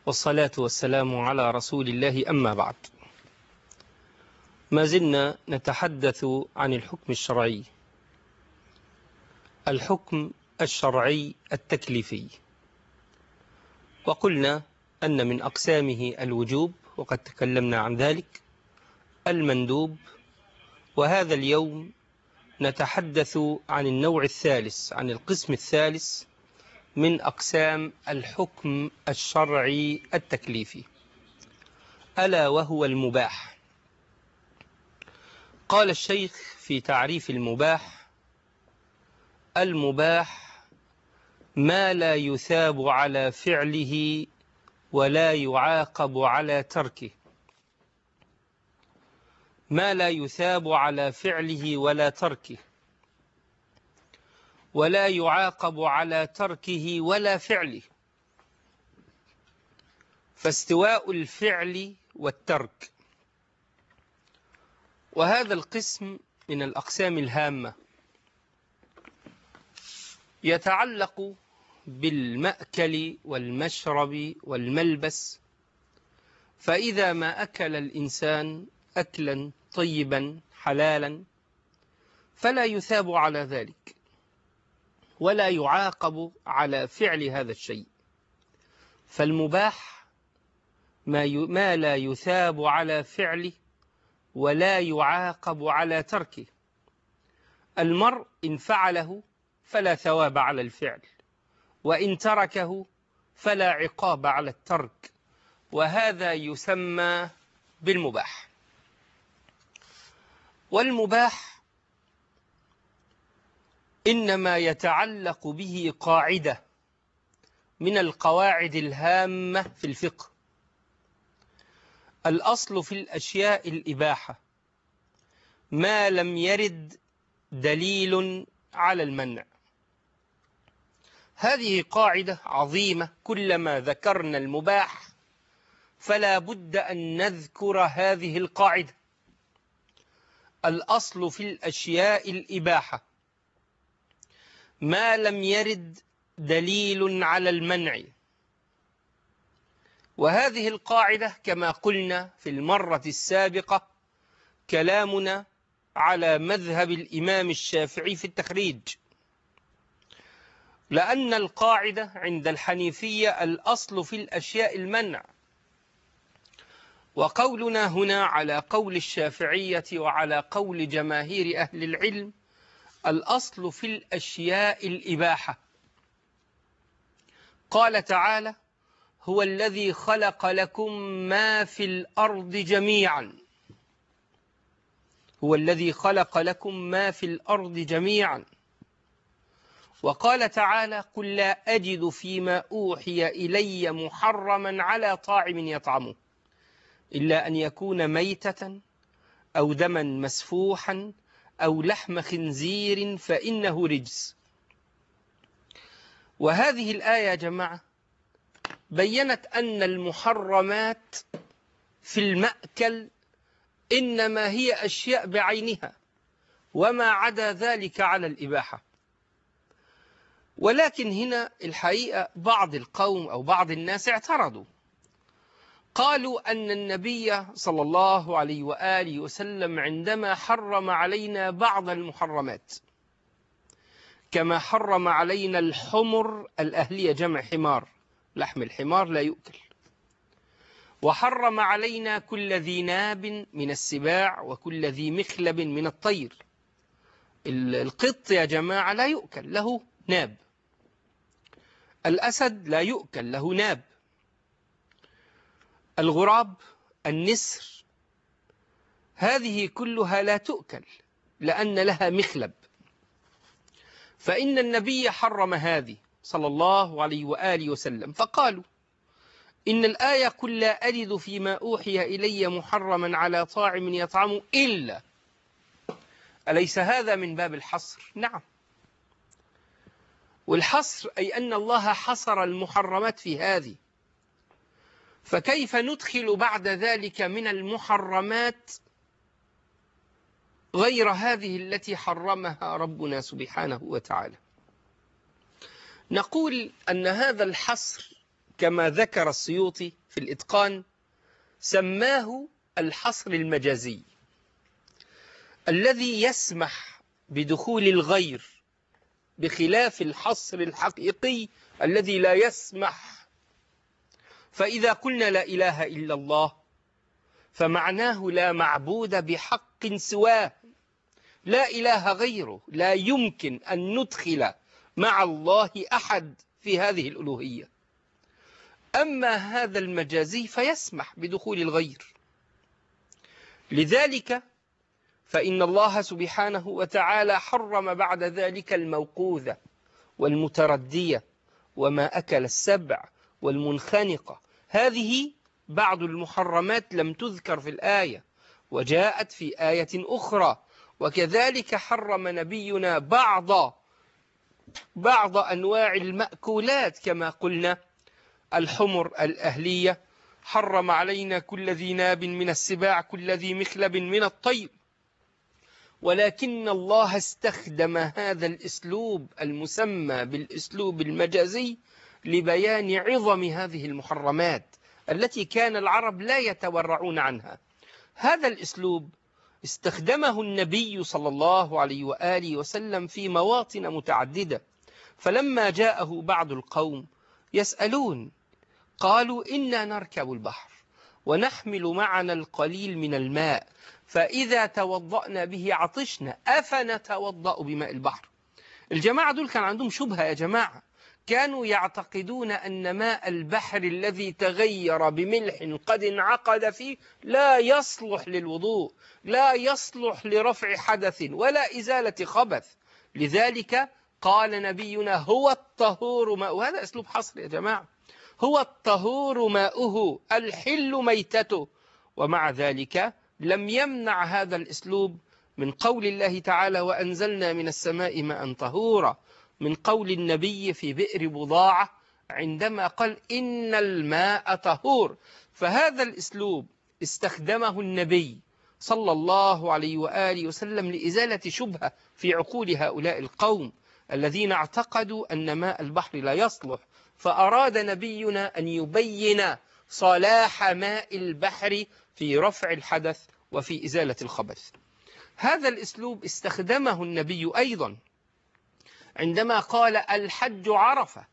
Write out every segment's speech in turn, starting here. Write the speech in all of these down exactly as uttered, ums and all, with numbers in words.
والصلاة والسلام على رسول الله، أما بعد. ما زلنا نتحدث عن الحكم الشرعي، الحكم الشرعي التكليفي، وقلنا أن من أقسامه الوجوب، وقد تكلمنا عن ذلك، المندوب، وهذا اليوم نتحدث عن النوع الثالث، عن القسم الثالث من أقسام الحكم الشرعي التكليفي، ألا وهو المباح. قال الشيخ في تعريف المباح: المباح ما لا يثاب على فعله ولا يعاقب على تركه. ما لا يثاب على فعله ولا تركه، ولا يعاقب على تركه ولا فعله، فاستواء الفعل والترك. وهذا القسم من الأقسام الهامة، يتعلق بالمأكل والمشرب والملبس. فإذا ما أكل الإنسان أكلا طيبا حلالا فلا يثاب على ذلك ولا يعاقب على فعل هذا الشيء. فالمباح ما, ي... ما لا يثاب على فعله ولا يعاقب على تركه. المرء إن فعله فلا ثواب على الفعل، وإن تركه فلا عقاب على الترك، وهذا يسمى بالمباح. والمباح إنما يتعلق به قاعدة من القواعد الهامة في الفقه: الأصل في الأشياء الإباحة ما لم يرد دليل على المنع. هذه قاعدة عظيمة، كلما ذكرنا المباح فلا بد أن نذكر هذه القاعدة: الأصل في الأشياء الإباحة ما لم يرد دليل على المنع. وهذه القاعدة كما قلنا في المرة السابقة كلامنا على مذهب الإمام الشافعي في التخريج، لأن القاعدة عند الحنيفية الأصل في الأشياء المنع، وقولنا هنا على قول الشافعية وعلى قول جماهير أهل العلم الأصل في الأشياء الإباحة. قال تعالى: هو الذي خلق لكم ما في الأرض جميعا. هو الذي خلق لكم ما في الأرض جميعا. وقال تعالى: قل لا أجد فيما أوحي إلي محرما على طاعم يطعمه إلا أن يكون ميتة أو دما مسفوحا أو لحم خنزير فإنه رجس. وهذه الآية يا جماعة بيّنت أن المحرمات في المأكل إنما هي أشياء بعينها، وما عدا ذلك على الإباحة. ولكن هنا الحقيقة بعض القوم أو بعض الناس اعترضوا، قالوا أن النبي صلى الله عليه وآله وسلم عندما حرم علينا بعض المحرمات، كما حرم علينا الحمر الأهلية، جمع حمار، لحم الحمار لا يؤكل، وحرم علينا كل ذي ناب من السباع وكل ذي مخلب من الطير. القط يا جماعة لا يؤكل، له ناب. الأسد لا يؤكل، له ناب. الغراب، النسر، هذه كلها لا تؤكل لأن لها مخلب. فإن النبي حرم هذه صلى الله عليه وآله وسلم، فقالوا إن الآية قل لا أجد فيما أوحي إلي محرما على طاعم يطعمه إلا، أليس هذا من باب الحصر؟ نعم، والحصر أي أن الله حصر المحرمات في هذه، فكيف ندخل بعد ذلك من المحرمات غير هذه التي حرمها ربنا سبحانه وتعالى؟ نقول أن هذا الحصر كما ذكر السيوطي في الإتقان سماه الحصر المجازي الذي يسمح بدخول الغير، بخلاف الحصر الحقيقي الذي لا يسمح. فإذا قلنا لا إله إلا الله فمعناه لا معبود بحق سواه، لا إله غيره، لا يمكن أن ندخل مع الله أحد في هذه الألوهية. أما هذا المجازي فيسمح بدخول الغير. لذلك فإن الله سبحانه وتعالى حرم بعد ذلك الموقوذة والمتردية وما أكل السبع والمنخنقة. هذه بعض المحرمات لم تذكر في الآية وجاءت في آية أخرى. وكذلك حرم نبينا بعض بعض أنواع المأكولات كما قلنا الحمر الأهلية، حرم علينا كل ذي ناب من السباع كل ذي مخلب من الطير. ولكن الله استخدم هذا الأسلوب المسمى بالأسلوب المجازي لبيان عظم هذه المحرمات التي كان العرب لا يتورعون عنها. هذا الأسلوب استخدمه النبي صلى الله عليه وآله وسلم في مواطن متعددة. فلما جاءه بعض القوم يسألون قالوا إنا نركب البحر ونحمل معنا القليل من الماء فإذا توضأنا به عطشنا أفنتوضأ بماء البحر. الجماعة دول كان عندهم شبهة يا جماعة، كانوا يعتقدون أن ماء البحر الذي تغير بملح قد انعقد فيه لا يصلح للوضوء، لا يصلح لرفع حدث ولا إزالة خبث. لذلك قال نبينا هو الطهور ماؤه. هذا أسلوب حصر يا جماعة، هو الطهور ماؤه الحل ميتته. ومع ذلك لم يمنع هذا الأسلوب من قول الله تعالى وأنزلنا من السماء ماء طهورا، من قول النبي في بئر بضاعة عندما قال إن الماء طهور. فهذا الأسلوب استخدمه النبي صلى الله عليه وآله وسلم لإزالة شبهة في عقول هؤلاء القوم الذين اعتقدوا أن ماء البحر لا يصلح. فأراد نبينا أن يبين صلاح ماء البحر في رفع الحدث وفي إزالة الخبث. هذا الأسلوب استخدمه النبي أيضا عندما قال الحج عرفة،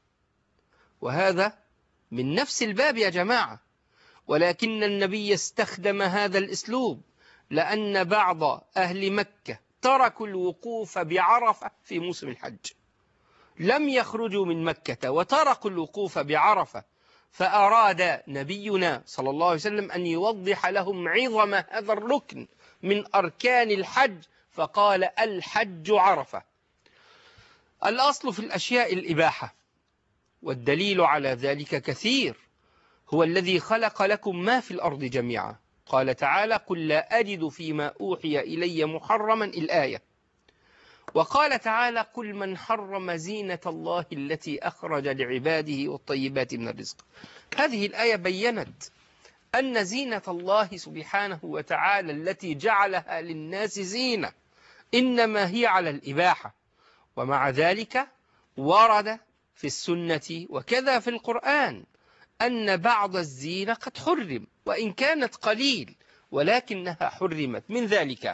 وهذا من نفس الباب يا جماعة، ولكن النبي استخدم هذا الأسلوب لأن بعض أهل مكة تركوا الوقوف بعرفة في موسم الحج، لم يخرجوا من مكة وتركوا الوقوف بعرفة. فأراد نبينا صلى الله عليه وسلم أن يوضح لهم عظم هذا الركن من أركان الحج، فقال الحج عرفة. الأصل في الأشياء الإباحة، والدليل على ذلك كثير، هو الذي خلق لكم ما في الأرض جميعا. قال تعالى قل لا أجد فيما أوحي إلي محرما الآية. وقال تعالى قل من حرم زينة الله التي أخرج لعباده والطيبات من الرزق. هذه الآية بيّنت أن زينة الله سبحانه وتعالى التي جعلها للناس زينة إنما هي على الإباحة. ومع ذلك ورد في السنة وكذا في القرآن أن بعض الزينة قد حرم وإن كانت قليل ولكنها حرمت. من ذلك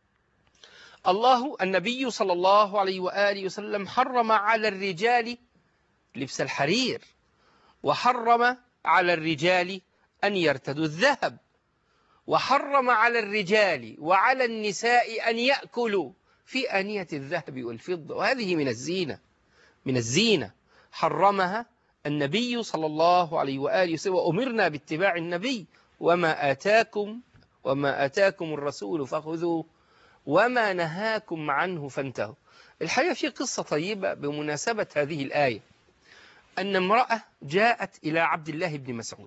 الله النبي صلى الله عليه وآله وسلم حرم على الرجال لبس الحرير، وحرم على الرجال أن يرتدوا الذهب، وحرم على الرجال وعلى النساء أن يأكلوا في آنية الذهب والفضة. وهذه من الزينة من الزينة حرمها النبي صلى الله عليه وآله وسلم، وأمرنا باتباع النبي وما آتاكم وما آتاكم الرسول فخذوه وما نهاكم عنه فانتهوا. الحقيقة في قصة طيبة بمناسبة هذه الآية، أن امرأة جاءت إلى عبد الله بن مسعود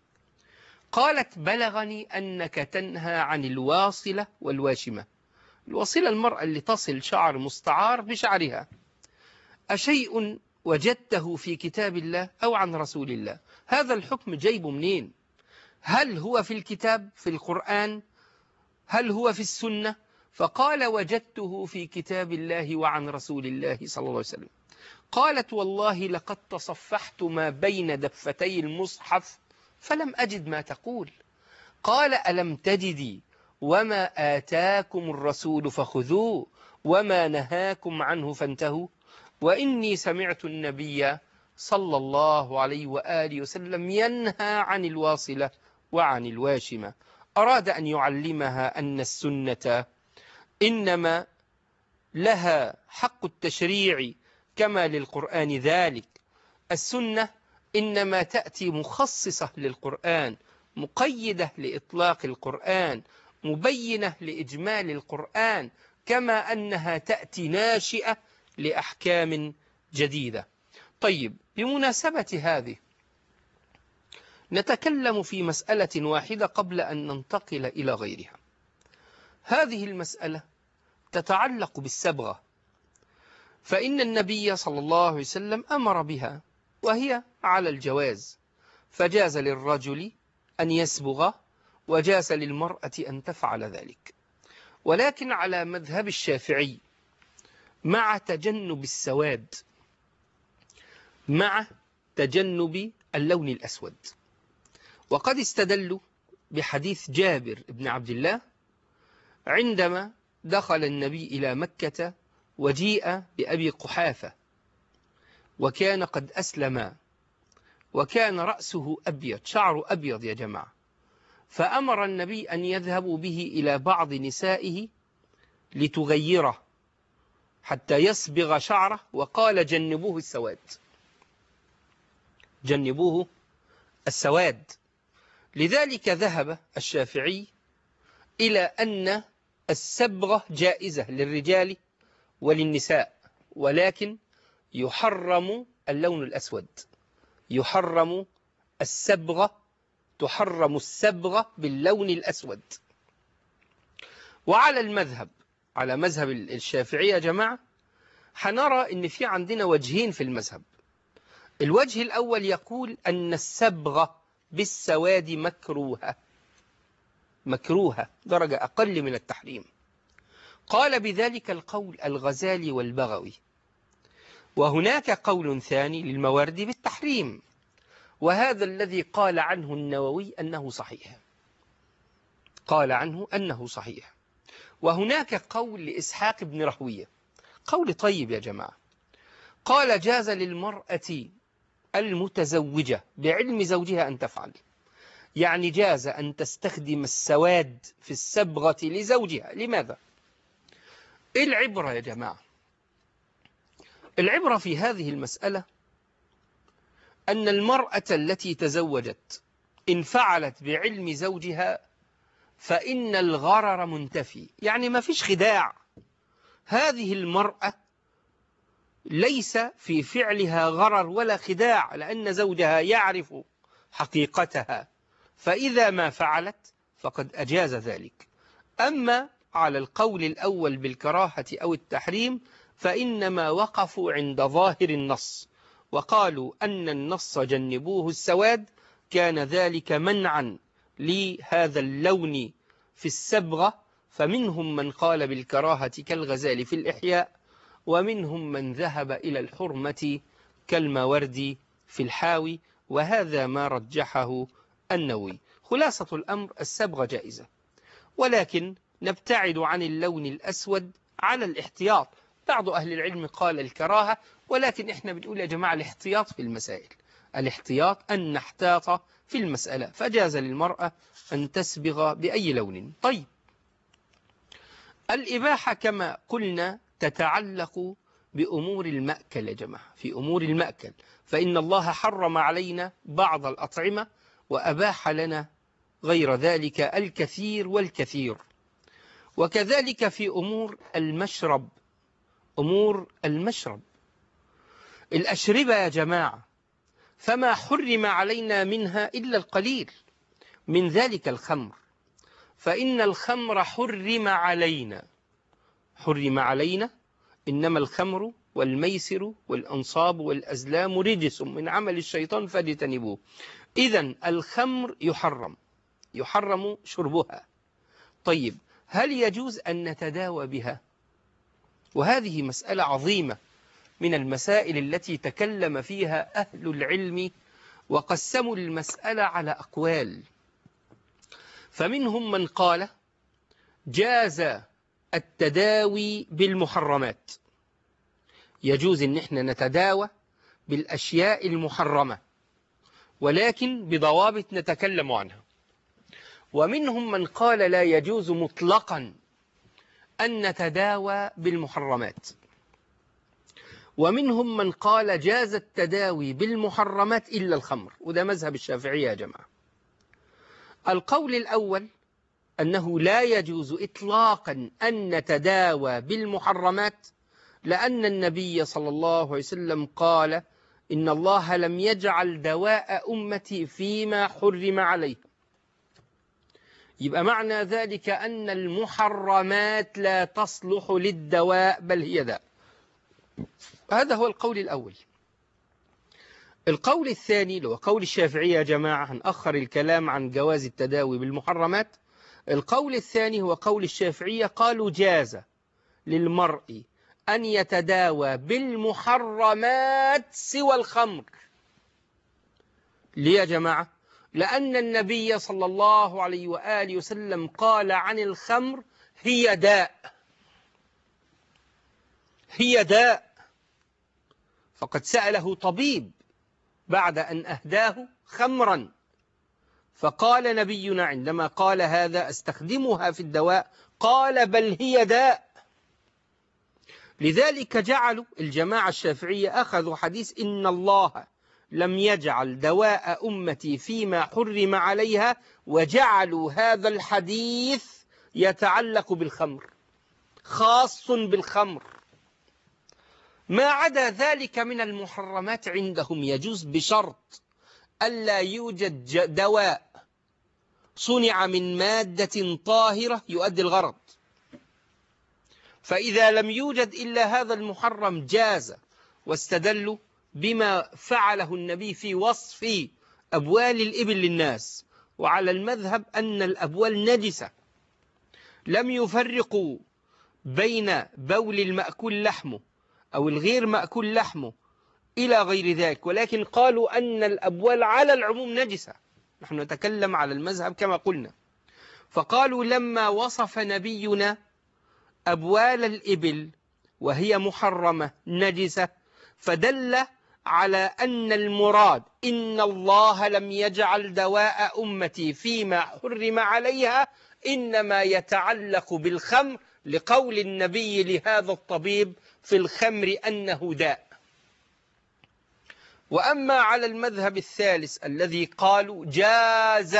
قالت بلغني أنك تنهى عن الواصلة والواشمة. الواصلة المرأة اللي تصل شعر مستعار بشعرها، أشيء وجدته في كتاب الله أو عن رسول الله؟ هذا الحكم جايبه منين؟ هل هو في الكتاب في القرآن؟ هل هو في السنة؟ فقال وجدته في كتاب الله وعن رسول الله صلى الله عليه وسلم. قالت والله لقد تصفحت ما بين دفتي المصحف فلم أجد ما تقول. قال ألم تجدي وما آتاكم الرسول فخذوه وما نهاكم عنه فانتهوا. وإني سمعت النبي صلى الله عليه وآله وسلم ينهى عن الواصلة وعن الواشمة. أراد أن يعلمها أن السنة إنما لها حق التشريع كما للقرآن ذلك. السنة إنما تأتي مخصصة للقرآن، مقيدة لإطلاق القرآن، مبينة لإجمال القرآن، كما أنها تأتي ناشئة لأحكام جديدة. طيب، بمناسبة هذه نتكلم في مسألة واحدة قبل أن ننتقل إلى غيرها. هذه المسألة تتعلق بالصبغة، فإن النبي صلى الله عليه وسلم أمر بها وهي على الجواز، فجاز للرجل أن يصبغ وجاز للمرأة أن تفعل ذلك، ولكن على مذهب الشافعي مع تجنب السواد، مع تجنب اللون الأسود. وقد استدلوا بحديث جابر بن عبد الله عندما دخل النبي إلى مكة وجيء بأبي قحافة وكان قد أسلم وكان رأسه أبيض، شعره أبيض يا جماعة، فأمر النبي أن يذهبوا به إلى بعض نسائه لتغيره حتى يصبغ شعره، وقال جنبوه السواد، جنبوه السواد. لذلك ذهب الشافعي إلى أن الصبغة جائزة للرجال وللنساء، ولكن يحرم اللون الأسود، يحرم الصبغة، تحرم الصبغة باللون الأسود. وعلى المذهب، على مذهب الشافعي يا جماعة، حنرى إن في عندنا وجهين في المذهب. الوجه الأول يقول أن الصبغة بالسواد مكروهة، مكروهة درجة أقل من التحريم. قال بذلك القول الغزالي والبغوي. وهناك قول ثاني للمواردي بالتحريم، وهذا الذي قال عنه النووي أنه صحيح، قال عنه أنه صحيح. وهناك قول لإسحاق بن رهوية، قول طيب يا جماعة، قال جاز للمرأة المتزوجة بعلم زوجها أن تفعل، يعني جاز أن تستخدم السواد في الصبغة لزوجها. لماذا؟ إيه العبرة يا جماعة؟ العبرة في هذه المسألة أن المرأة التي تزوجت إن فعلت بعلم زوجها فإن الغرر منتفي، يعني ما فيش خداع. هذه المرأة ليس في فعلها غرر ولا خداع، لأن زوجها يعرف حقيقتها، فإذا ما فعلت فقد أجاز ذلك. أما على القول الأول بالكراهة أو التحريم فإنما وقفوا عند ظاهر النص، وقالوا أن النص جنبوه السواد كان ذلك منعا لهذا اللون في الصبغة، فمنهم من قال بالكراهة كالغزالي في الإحياء، ومنهم من ذهب إلى الحرمة كالماوردي في الحاوي، وهذا ما رجحه النووي. خلاصة الأمر الصبغة جائزة، ولكن نبتعد عن اللون الأسود على الاحتياط. بعض أهل العلم قال الكراهة، ولكن إحنا بنقول يا جماعة الاحتياط في المسائل، الاحتياط أن نحتاط في المسألة، فجاز للمرأة أن تسبغ بأي لون. طيب، الإباحة كما قلنا تتعلق بأمور المأكل يا جماعة، في أمور المأكل فإن الله حرم علينا بعض الأطعمة وأباح لنا غير ذلك الكثير والكثير. وكذلك في أمور المشرب، أمور المشرب الأشربة يا جماعة، فما حرم علينا منها إلا القليل، من ذلك الخمر، فإن الخمر حرم علينا، حرم علينا إنما الخمر والميسر والأنصاب والأزلام رجس من عمل الشيطان فاجتنبوه. إذن الخمر يحرم، يحرم شربها. طيب، هل يجوز أن نتداوى بها؟ وهذه مسألة عظيمة، من المسائل التي تكلم فيها أهل العلم وقسموا المسألة على أقوال. فمنهم من قال جاز التداوي بالمحرمات، يجوز ان احنا نتداوى بالأشياء المحرمة ولكن بضوابط نتكلم عنها. ومنهم من قال لا يجوز مطلقا أن نتداوى بالمحرمات. ومنهم من قال جاز التداوي بالمحرمات إلا الخمر، وده مذهب الشافعية يا جماعة. القول الأول أنه لا يجوز إطلاقا أن نتداوى بالمحرمات، لأن النبي صلى الله عليه وسلم قال إن الله لم يجعل دواء أمتي فيما حرم عليه. يبقى معنى ذلك أن المحرمات لا تصلح للدواء بل هي داء. هذا هو القول الأول. القول الثاني اللي هو قول الشافعية يا جماعة، هنأخر الكلام عن جواز التداوي بالمحرمات. القول الثاني هو قول الشافعية، قالوا جاز للمرء أن يتداوى بالمحرمات سوى الخمر. ليه يا جماعة؟ لأن النبي صلى الله عليه وآله وسلم قال عن الخمر هي داء، هي داء. فقد سأله طبيب بعد أن أهداه خمرا، فقال نبينا عندما قال هذا أستخدمها في الدواء، قال بل هي داء. لذلك جعلوا الجماعة الشافعية أخذوا حديث إن الله لم يجعل دواء أمتي فيما حرم عليها، وجعلوا هذا الحديث يتعلق بالخمر، خاص بالخمر. ما عدا ذلك من المحرمات عندهم يجوز بشرط ألا يوجد دواء صنع من مادة طاهرة يؤدي الغرض. فإذا لم يوجد إلا هذا المحرم جاز. واستدلوا بما فعله النبي في وصف أبوال الإبل للناس، وعلى المذهب أن الأبوال نجسة، لم يفرقوا بين بول المأكول لحمه أو الغير مأكول لحمه إلى غير ذلك، ولكن قالوا أن الأبوال على العموم نجسة. نحن نتكلم على المذهب كما قلنا. فقالوا لما وصف نبينا أبوال الإبل وهي محرمة نجسة، فدل على أن المراد إن الله لم يجعل دواء أمتي فيما حرم عليها، إنما يتعلق بالخمر، لقول النبي لهذا الطبيب في الخمر أنه داء. وأما على المذهب الثالث الذي قالوا جاز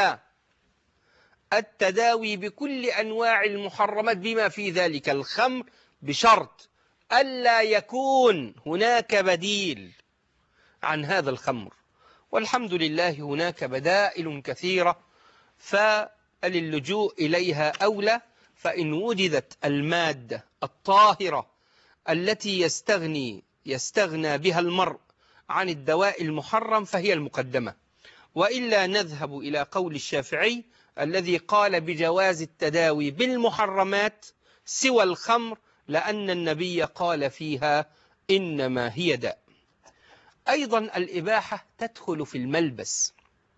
التداوي بكل أنواع المحرمات بما في ذلك الخمر، بشرط ألا يكون هناك بديل عن هذا الخمر. والحمد لله هناك بدائل كثيرة، فاللجوء إليها أولى. فإن وجدت المادة الطاهرة التي يستغني يستغنى بها المرء عن الدواء المحرم فهي المقدمة. وإلا نذهب إلى قول الشافعي الذي قال بجواز التداوي بالمحرمات سوى الخمر، لأن النبي قال فيها إنما هي داء. أيضا الإباحة تدخل في الملبس،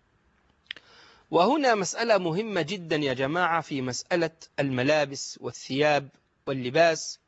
وهنا مسألة مهمة جدا يا جماعة في مسألة الملابس والثياب واللباس.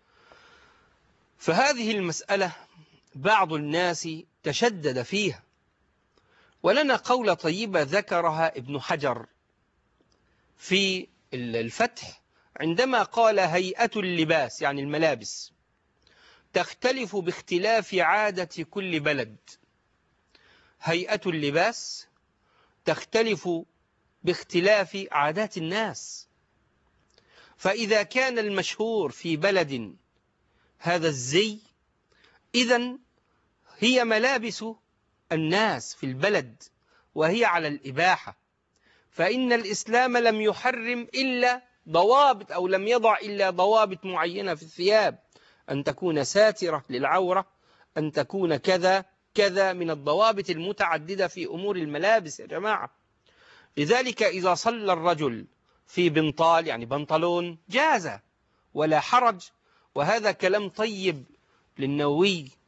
فهذه المسألة بعض الناس تشدد فيها، ولنا قولة طيبة ذكرها ابن حجر في الفتح عندما قال هيئة اللباس يعني الملابس تختلف باختلاف عادة كل بلد. هيئة اللباس تختلف باختلاف عادات الناس. فإذا كان المشهور في بلد هذا الزي، إذن هي ملابس الناس في البلد وهي على الإباحة. فإن الإسلام لم يحرم إلا ضوابط، أو لم يضع إلا ضوابط معينة في الثياب، أن تكون ساترة للعورة، أن تكون كذا كذا من الضوابط المتعددة في أمور الملابس يا جماعة. لذلك إذا صلى الرجل في بنطال يعني بنطلون جاز ولا حرج. وهذا كلام طيب للنووي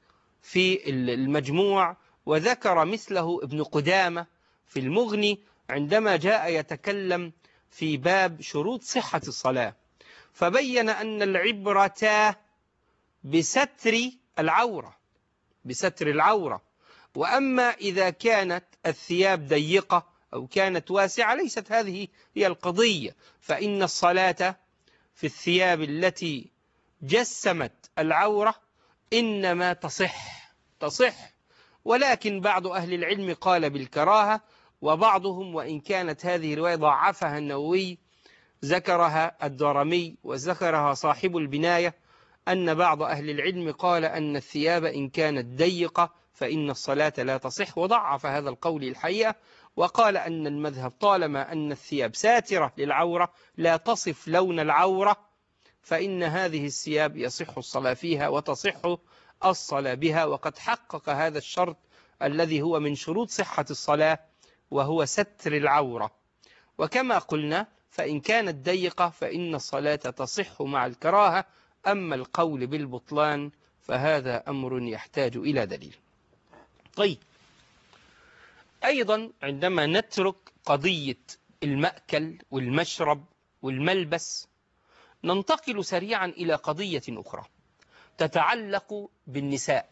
في المجموع، وذكر مثله ابن قدامة في المغني عندما جاء يتكلم في باب شروط صحة الصلاة، فبين أن العبرة بستر العورة بستر العورة وأما إذا كانت الثياب ضيقة أو كانت واسعة ليست هذه هي القضية، فإن الصلاة في الثياب التي جسمت العورة إنما تصح تصح ولكن بعض أهل العلم قال بالكراهة، وبعضهم وإن كانت هذه رواية ضعفها النووي ذكرها الدارمي وذكرها صاحب البناية، أن بعض أهل العلم قال أن الثياب إن كانت ضيقة فإن الصلاة لا تصح، وضعف هذا القول الحقيقة، وقال أن المذهب طالما أن الثياب ساترة للعورة لا تصف لون العورة فإن هذه الثياب يصح الصلاة فيها وتصح الصلاة بها، وقد حقق هذا الشرط الذي هو من شروط صحة الصلاة وهو ستر العورة. وكما قلنا فإن كانت ضيقة فإن الصلاة تصح مع الكراهة، أما القول بالبطلان فهذا أمر يحتاج إلى دليل. طيب، أيضا عندما نترك قضية المأكل والمشرب والملبس ننتقل سريعا إلى قضية أخرى تتعلق بالنساء.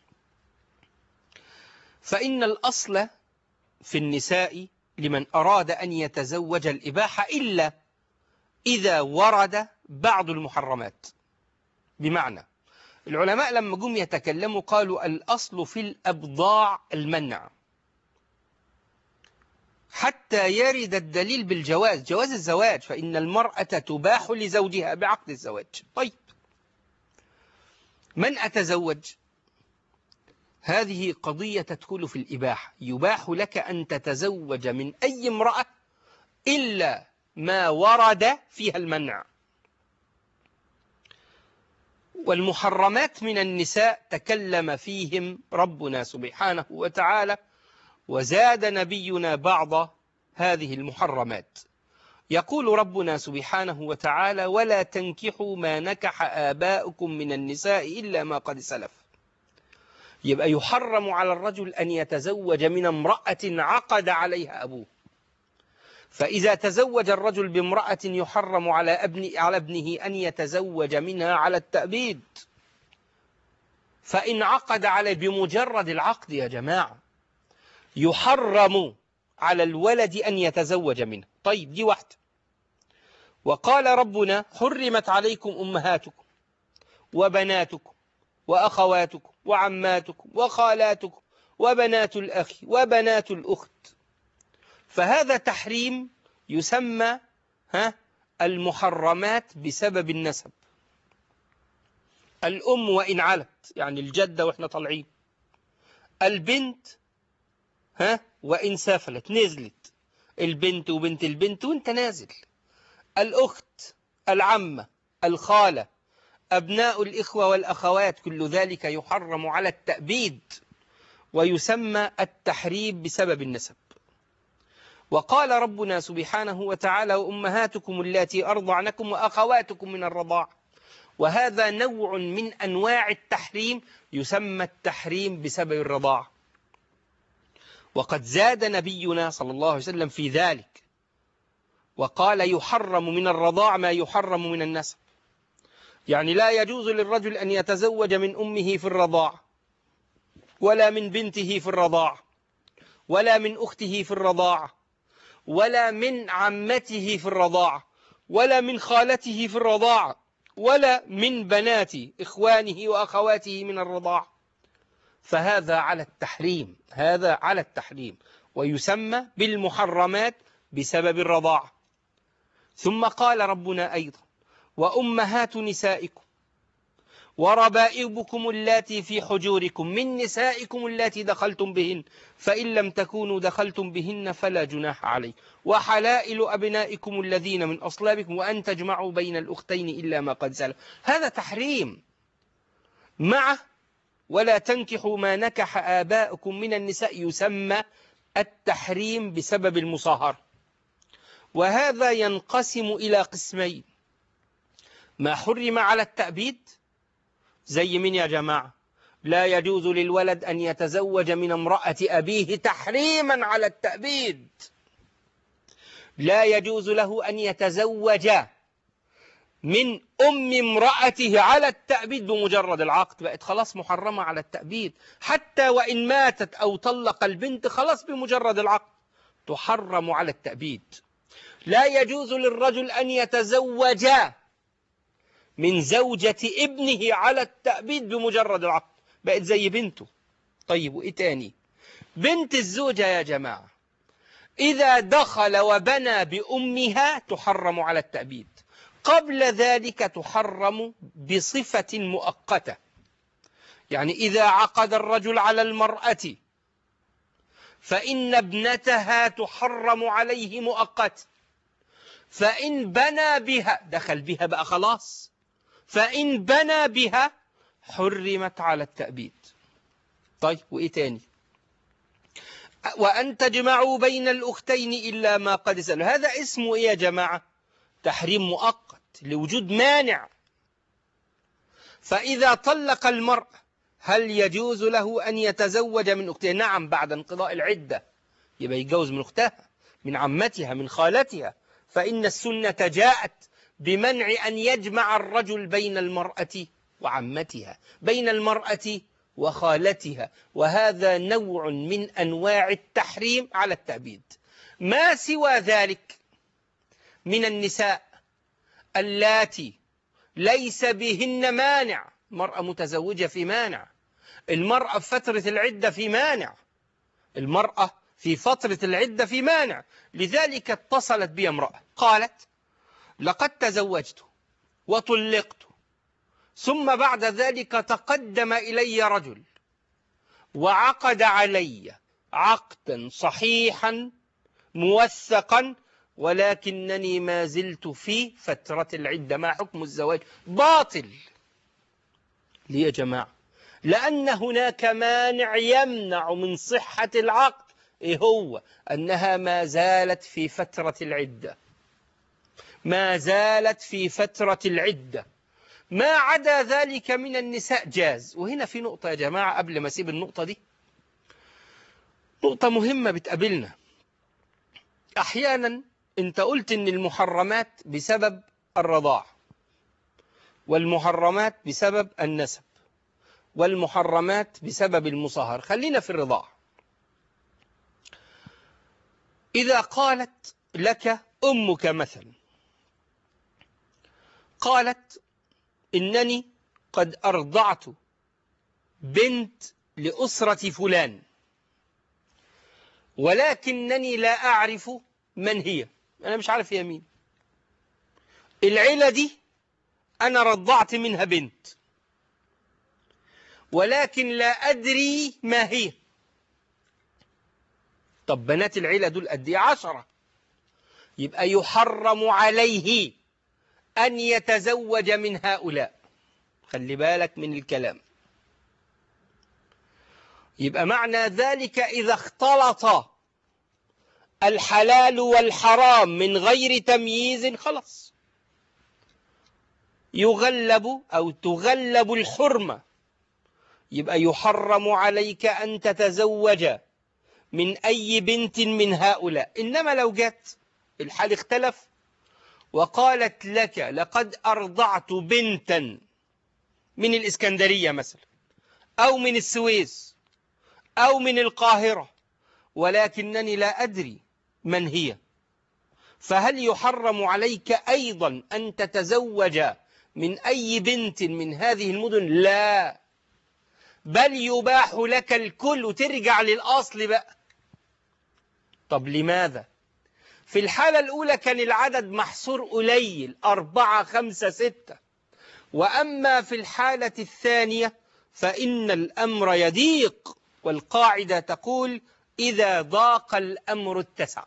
فإن الأصل في النساء لمن أراد أن يتزوج الإباحة إلا إذا ورد بعض المحرمات. بمعنى العلماء لما جم يتكلموا قالوا الأصل في الأبضاع المنع حتى يرد الدليل بالجواز، جواز الزواج، فإن المرأة تباح لزوجها بعقد الزواج. طيب، من أتزوج؟ هذه قضية تدخل في الإباحة، يباح لك أن تتزوج من أي امرأة إلا ما ورد فيها المنع. والمحرمات من النساء تكلم فيهم ربنا سبحانه وتعالى، وزاد نبينا بعض هذه المحرمات. يقول ربنا سبحانه وتعالى: ولا تنكحوا ما نكح آباؤكم من النساء إلا ما قد سلف. يبقى يحرم على الرجل أن يتزوج من امرأة عقد عليها أبوه. فإذا تزوج الرجل بامرأة يحرم على ابن على ابنه أن يتزوج منها على التأبيد، فإن عقد عليه بمجرد العقد يا جماعة يحرم على الولد أن يتزوج منه. طيب، دي واحدة. وقال ربنا: حرمت عليكم أمهاتكم وبناتكم وأخواتكم وعماتكم وخالاتكم وبنات الأخ وبنات الأخت. فهذا تحريم يسمى ها المحرمات بسبب النسب. الأم وإن علت، يعني الجدة وإحنا طالعين. البنت ها وإن سفلت نزلت، البنت وبنت البنت وإنت نازل. الأخت، العمة، الخالة، أبناء الإخوة والأخوات، كل ذلك يحرم على التأبيد ويسمى التحريم بسبب النسب. وقال ربنا سبحانه وتعالى: وأمهاتكم اللاتي أرضعنكم وأخواتكم من الرضاع. وهذا نوع من أنواع التحريم يسمى التحريم بسبب الرضاعة. وقد زاد نبينا صلى الله عليه وسلم في ذلك وقال: يحرم من الرضاع ما يحرم من النسب. يعني لا يجوز للرجل أن يتزوج من أمه في الرضاع، ولا من بنته في الرضاع، ولا من أخته في الرضاعة، ولا من عمته في الرضاعة، ولا من خالته في الرضاعة، ولا من بنات إخوانه وأخواته من الرضاعة. فهذا على التحريم، هذا على التحريم ويسمى بالمحرمات بسبب الرضاعة. ثم قال ربنا أيضا: وأمهات نسائكم وربائبكم اللاتي في حجوركم من نسائكم اللاتي دخلتم بهن فإن لم تكونوا دخلتم بهن فلا جناح عليكم وحلائل أبنائكم الذين من أصلابكم وأن تجمعوا بين الأختين إلا ما قد سلف. هذا تحريم مع ولا تنكحوا ما نكح آباؤكم من النساء، يسمى التحريم بسبب المصاهرة. وهذا ينقسم إلى قسمين: ما حرم على التأبيد زي من يا جماعة؟ لا يجوز للولد أن يتزوج من امرأة أبيه تحريما على التأبيد. لا يجوز له أن يتزوج من أم امرأته على التأبيد بمجرد العقد، بقت خلاص محرمة على التأبيد. حتى وإن ماتت أو طلق البنت خلاص بمجرد العقد تحرم على التأبيد. لا يجوز للرجل أن يتزوج من زوجة ابنه على التأبيد بمجرد العقد، بقت زي بنته. طيب وإيه تاني؟ بنت الزوجة يا جماعة إذا دخل وبنى بأمها تحرم على التأبيد، قبل ذلك تحرم بصفة مؤقتة. يعني إذا عقد الرجل على المرأة فإن ابنتها تحرم عليه مؤقتا، فإن بنى بها دخل بها بقى خلاص، فإن بنى بها حرمت على التأبيد. طيب وإيه تاني؟ وأن تجمعوا بين الأختين إلا ما قد سلف. هذا اسمه إيه يا جماعة؟ تحريم مؤقت لوجود مانع. فإذا طلق المرء هل يجوز له أن يتزوج من أختها؟ نعم، بعد انقضاء العدة يبقى يتجوز من أختها، من عمتها، من خالتها. فإن السنة جاءت بمنع أن يجمع الرجل بين المرأة وعمتها، بين المرأة وخالتها، وهذا نوع من أنواع التحريم على التأبيد. ما سوى ذلك من النساء اللاتي ليس بهن مانع، المرأة متزوجة في مانع، المرأة في فترة العدة في مانع، المرأة في فترة العدة في مانع. لذلك اتصلت بي امرأة قالت لقد تزوجت وطلقت، ثم بعد ذلك تقدم إلي رجل وعقد علي عقدا صحيحا موثقا، ولكنني ما زلت في فترة العدة. ما حكم الزواج؟ باطل. ليه يا جماعة؟ لأن هناك مانع يمنع من صحة العقد. إيه هو؟ أنها ما زالت في فترة العدة، ما زالت في فترة العدة. ما عدا ذلك من النساء جاز. وهنا في نقطة يا جماعة قبل ما أسيب النقطة دي، نقطة مهمة بتقابلنا. أحيانا أنت قلت إن المحرمات بسبب الرضاع، والمحرمات بسبب النسب، والمحرمات بسبب المصاهرة. خلينا في الرضاع. إذا قالت لك أمك مثلا، قالت إنني قد أرضعت بنت لأسرة فلان، ولكنني لا أعرف من هي، أنا مش عارف هي مين، العيلة دي أنا رضعت منها بنت ولكن لا أدري ما هي. طب بنات العيلة دول قد إيه؟ عشرة. يبقى يحرم عليه أن يتزوج من هؤلاء. خلي بالك من الكلام. يبقى معنى ذلك إذا اختلط الحلال والحرام من غير تمييز خلاص يغلب أو تغلب الحرمة. يبقى يحرم عليك أن تتزوج من أي بنت من هؤلاء. إنما لو جت الحال اختلف وقالت لك لقد أرضعت بنتا من الإسكندرية مثلا، أو من السويس، أو من القاهرة، ولكنني لا أدري من هي، فهل يحرم عليك أيضا أن تتزوج من أي بنت من هذه المدن؟ لا، بل يباح لك الكل وترجع للأصل بقى. طب لماذا؟ في الحالة الأولى كان العدد محصور قليل، أربعة خمسة ستة، وأما في الحالة الثانية فإن الأمر يضيق، والقاعدة تقول إذا ضاق الأمر اتسع.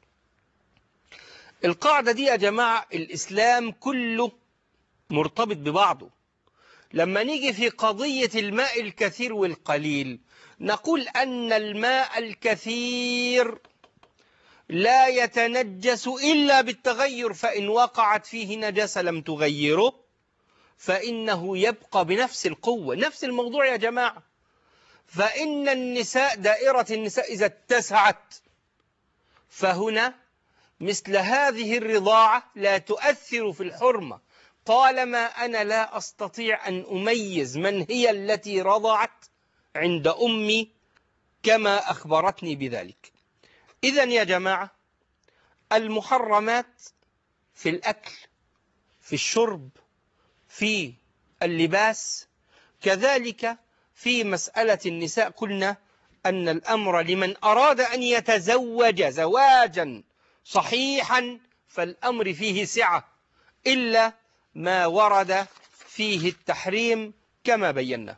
القاعدة دي يا جماعة الإسلام كله مرتبط ببعضه. لما نيجي في قضية الماء الكثير والقليل نقول أن الماء الكثير لا يتنجس إلا بالتغير، فإن وقعت فيه نجاسة لم تغيره فإنه يبقى بنفس القوة. نفس الموضوع يا جماعة. فإن النساء، دائرة النساء إذا اتسعت، فهنا مثل هذه الرضاعة لا تؤثر في الحرمة طالما أنا لا أستطيع أن أميز من هي التي رضعت عند أمي كما أخبرتني بذلك. إذن يا جماعة، المحرمات في الأكل، في الشرب، في اللباس، كذلك في مسألة النساء قلنا أن الأمر لمن أراد أن يتزوج زواجا صحيحا فالأمر فيه سعة، إلا ما ورد فيه التحريم كما بينا.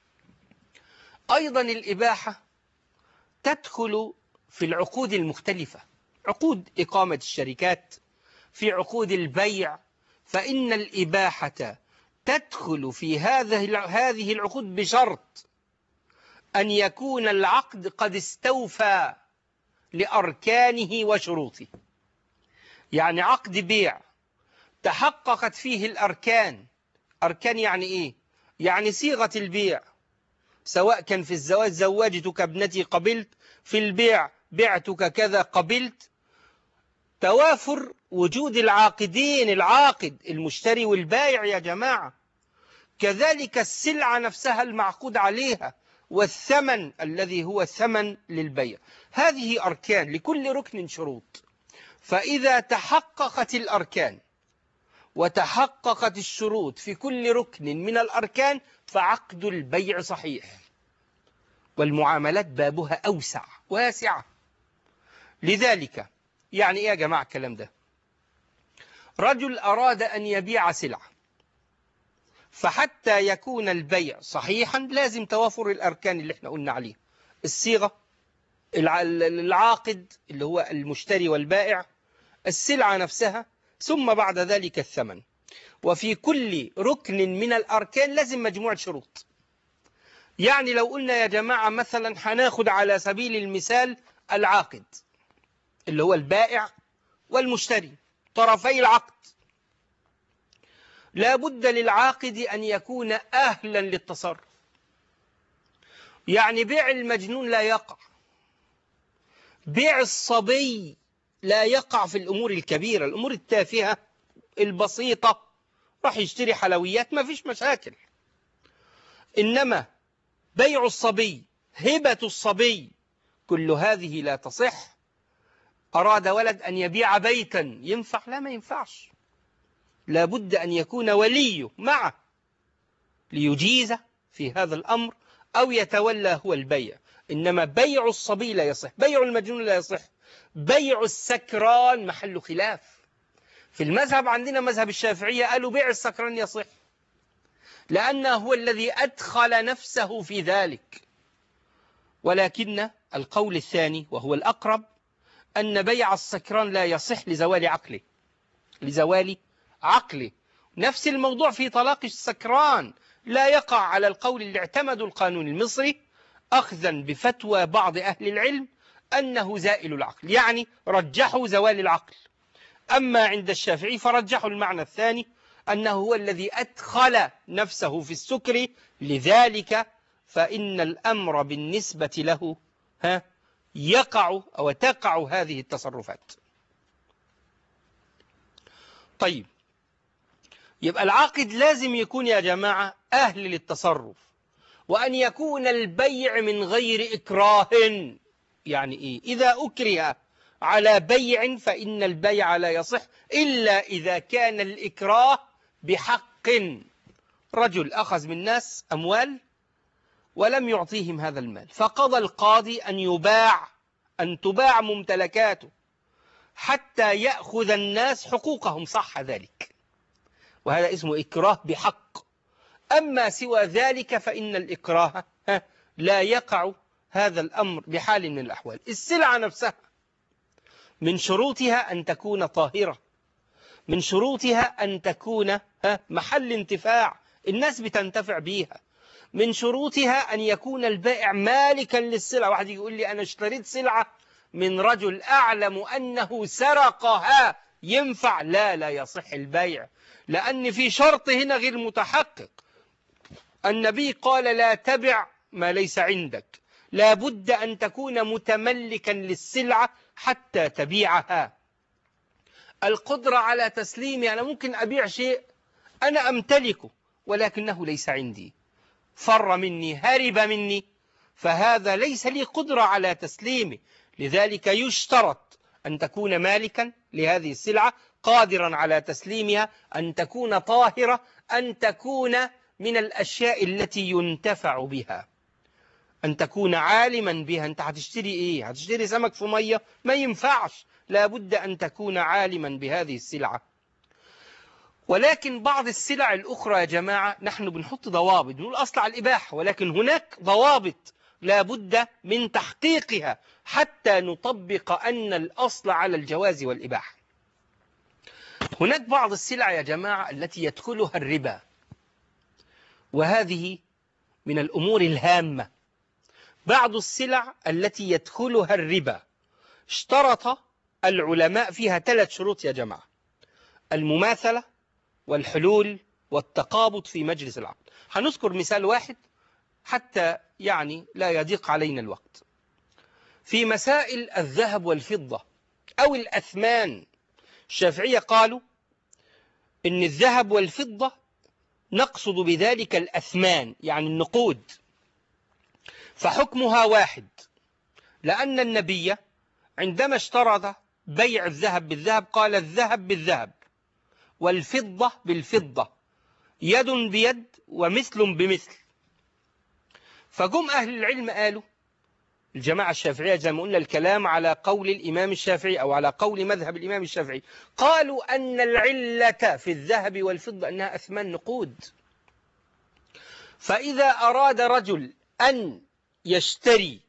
أيضا الإباحة تدخل في العقود المختلفة، عقود إقامة الشركات، في عقود البيع، فإن الإباحة تدخل في هذه هذه العقود بشرط أن يكون العقد قد استوفى لأركانه وشروطه. يعني عقد بيع تحققت فيه الأركان. أركان يعني إيه؟ يعني صيغة البيع، سواء كان في الزواج زوجتك ابنتي قبلت، في البيع بعتك كذا قبلت، توافر وجود العاقدين، العاقد المشتري والبائع يا جماعة، كذلك السلعة نفسها المعقود عليها، والثمن الذي هو ثمن للبيع. هذه أركان، لكل ركن شروط. فإذا تحققت الأركان وتحققت الشروط في كل ركن من الأركان فعقد البيع صحيح، والمعاملات بابها أوسع واسعة. لذلك يعني إيه يا جماعة الكلام ده؟ رجل أراد أن يبيع سلعة، فحتى يكون البيع صحيحا لازم توافر الأركان اللي احنا قلنا عليها: الصيغة، العاقد اللي هو المشتري والبائع، السلعة نفسها، ثم بعد ذلك الثمن. وفي كل ركن من الأركان لازم مجموعة شروط. يعني لو قلنا يا جماعة مثلا هناخد على سبيل المثال العاقد اللي هو البائع والمشتري، طرفي العقد، لا بد للعاقد أن يكون أهلا للتصرف. يعني بيع المجنون لا يقع، بيع الصبي لا يقع في الأمور الكبيرة، الأمور التافهة البسيطة، راح يشتري حلويات ما فيش مشاكل. إنما بيع الصبي، هبة الصبي، كل هذه لا تصح. أراد ولد أن يبيع بيتا، ينفع؟ لا، ما ينفعش. لابد أن يكون وليه معه ليجيز في هذا الأمر أو يتولى هو البيع. إنما بيع الصبي لا يصح، بيع المجنون لا يصح، بيع السكران محل خلاف. في المذهب عندنا مذهب الشافعية قالوا بيع السكران يصح، لأنه هو الذي أدخل نفسه في ذلك. ولكن القول الثاني وهو الأقرب أن بيع السكران لا يصح لزوال عقله، لزوال عقله. نفس الموضوع في طلاق السكران، لا يقع على القول اللي اعتمدوا القانون المصري أخذا بفتوى بعض أهل العلم أنه زائل العقل، يعني رجحوا زوال العقل. أما عند الشافعي فرجحوا المعنى الثاني أنه هو الذي أدخل نفسه في السكر، لذلك فإن الأمر بالنسبة له ها يقع أو تقع هذه التصرفات. طيب، يبقى العاقد لازم يكون يا جماعة أهل للتصرف، وأن يكون البيع من غير إكراه. يعني إيه؟ إذا أكره على بيع فإن البيع لا يصح إلا إذا كان الإكراه بحق. رجل أخذ من الناس أموال ولم يعطيهم هذا المال، فقضى القاضي أن يباع، أن تباع ممتلكاته حتى يأخذ الناس حقوقهم، صح ذلك، وهذا اسمه إكراه بحق. أما سوى ذلك فإن الإكراه لا يقع هذا الأمر بحال من الأحوال. السلعة نفسها من شروطها أن تكون طاهرة، من شروطها أن تكون محل انتفاع، الناس بتنتفع بيها، من شروطها أن يكون البائع مالكا للسلعة. واحد يقول لي أنا اشتريت سلعة من رجل أعلم أنه سرقها ينفع؟ لا لا يصح البيع، لأن في شرط هنا غير متحقق. النبي قال لا تبع ما ليس عندك، لا بد أن تكون متملكا للسلعة حتى تبيعها. القدرة على تسليمي، أنا ممكن أبيع شيء أنا أمتلكه ولكنه ليس عندي، فر مني، هرب مني، فهذا ليس لي قدرة على تسليمه. لذلك يشترط أن تكون مالكا لهذه السلعة، قادرا على تسليمها، أن تكون طاهرة، أن تكون من الأشياء التي ينتفع بها، أن تكون عالما بها. أنت هتشتري إيه؟ هتشتري سمك في مية؟ ما ينفعش، لا بد أن تكون عالما بهذه السلعة. ولكن بعض السلع الأخرى يا جماعة نحن بنحط ضوابط، بنقول أصل على الإباحة، ولكن هناك ضوابط لا بد من تحقيقها حتى نطبق أن الأصل على الجواز والإباحة. هناك بعض السلع يا جماعة التي يدخلها الربا، وهذه من الأمور الهامة. بعض السلع التي يدخلها الربا اشترط العلماء فيها ثلاث شروط يا جماعة: المماثلة والحلول والتقابض في مجلس العقد. هنذكر مثال واحد حتى يعني لا يضيق علينا الوقت. في مسائل الذهب والفضة أو الأثمان، الشافعية قالوا إن الذهب والفضة نقصد بذلك الأثمان، يعني النقود، فحكمها واحد، لأن النبي عندما اشترط بيع الذهب بالذهب قال الذهب بالذهب والفضة بالفضة، يد بيد ومثل بمثل. فجم أهل العلم قالوا، الجماعة الشافعية زي ما قلنا الكلام على قول الإمام الشافعي أو على قول مذهب الإمام الشافعي، قالوا أن العلة في الذهب والفضة أنها أثمان نقود. فإذا أراد رجل أن يشتري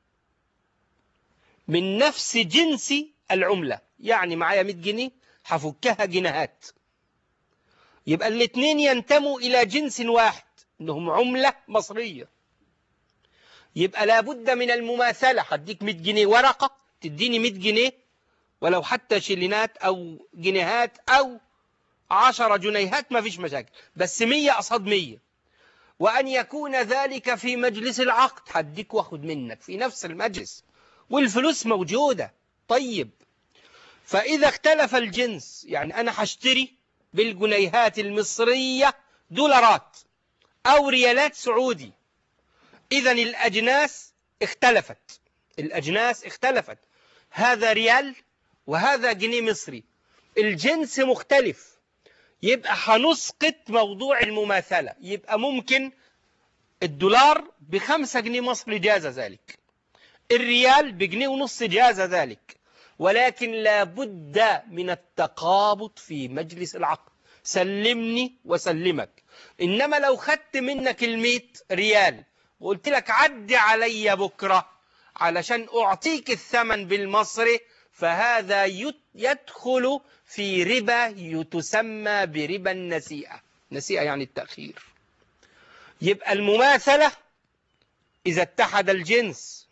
من نفس جنس العملة، يعني معايا مئة جنيه هفكها جنيهات، يبقى الاثنين ينتموا إلى جنس واحد إنهم عملة مصرية، يبقى لابد من المماثلة. هديك مئة جنيه ورقة تديني مئة جنيه، ولو حتى شلينات أو جنيهات أو عشر جنيهات ما فيش مشاكل، بس مية قصاد مية، وأن يكون ذلك في مجلس العقد، هديك واخد منك في نفس المجلس والفلوس موجودة. طيب، فإذا اختلف الجنس، يعني أنا هشتري بالجنيهات المصرية دولارات أو ريالات سعودي، إذا الأجناس اختلفت، الأجناس اختلفت، هذا ريال وهذا جنيه مصري، الجنس مختلف، يبقى هنسقط موضوع المماثلة. يبقى ممكن الدولار بخمسة جنيه مصري جاز ذلك، الريال بجنيه ونص جاز ذلك، ولكن لابد من التقابض في مجلس العقد، سلمني وسلمك. إنما لو خدت منك المئة ريال وقلت لك عدي علي بكرة علشان أعطيك الثمن بالمصري، فهذا يدخل في ربا تسمى بربا النسيئة. نسيئة يعني التأخير. يبقى المماثلة إذا اتحد الجنس،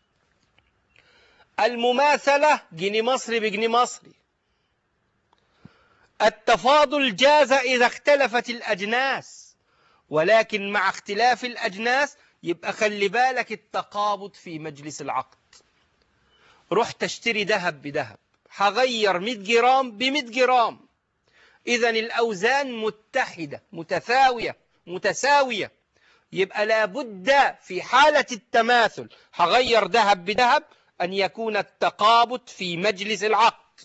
المماثلة جنيه مصري بجنيه مصري، التفاضل جاز إذا اختلفت الأجناس، ولكن مع اختلاف الأجناس يبقى خلي بالك التقابض في مجلس العقد. رحت تشتري ذهب بذهب، هغير مئة جرام ب مئة جرام، إذا الأوزان متحدة متساوية متساوية، يبقى لابد في حالة التماثل هغير ذهب بذهب أن يكون التقابض في مجلس العقد.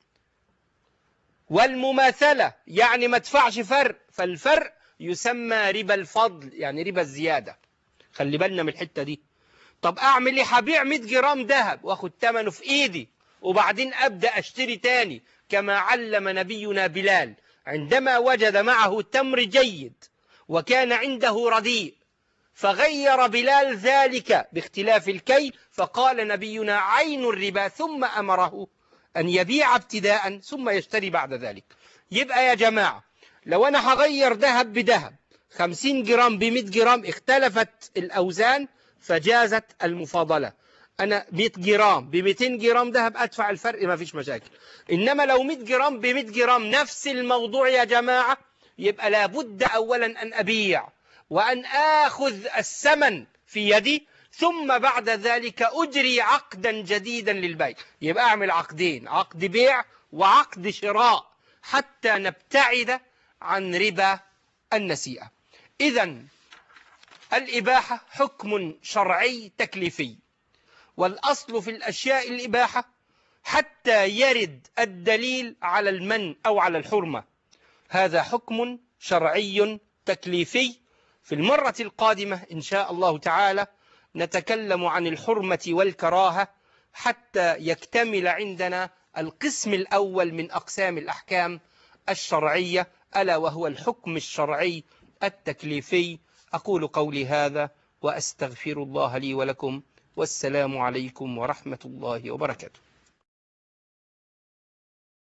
والمماثلة يعني ما ادفعش فرق، فالفرق يسمى ربا الفضل، يعني ربا الزيادة. خلي بالنا من الحتة دي. طب أعمل إيه؟ هبيع مئة جرام ذهب وأخد ثمنه في إيدي وبعدين أبدأ أشتري تاني، كما علم نبينا بلال عندما وجد معه تمر جيد وكان عنده رديء، فغير بلال ذلك باختلاف الكيل، فقال نبينا عين الربا، ثم أمره أن يبيع ابتداء ثم يشتري بعد ذلك. يبقى يا جماعة لو أنا هغير ذهب بذهب خمسين جرام ب مئة جرام، اختلفت الأوزان فجازت المفاضلة. أنا مئة جرام ب مئتين جرام ذهب أدفع الفرق ما فيش مشاكل. إنما لو مئة جرام ب مئة جرام نفس الموضوع يا جماعة، يبقى لابد أولا أن أبيع وأن آخذ الثمن في يدي، ثم بعد ذلك أجري عقدا جديدا للبيع. يبقى أعمل عقدين، عقد بيع وعقد شراء، حتى نبتعد عن ربا النسيئة. إذن الإباحة حكم شرعي تكليفي، والأصل في الأشياء الإباحة حتى يرد الدليل على المنع أو على الحرمة. هذا حكم شرعي تكليفي. في المرة القادمة إن شاء الله تعالى نتكلم عن الحرمة والكراهة، حتى يكتمل عندنا القسم الأول من أقسام الأحكام الشرعية، ألا وهو الحكم الشرعي التكليفي. أقول قولي هذا وأستغفر الله لي ولكم، والسلام عليكم ورحمة الله وبركاته.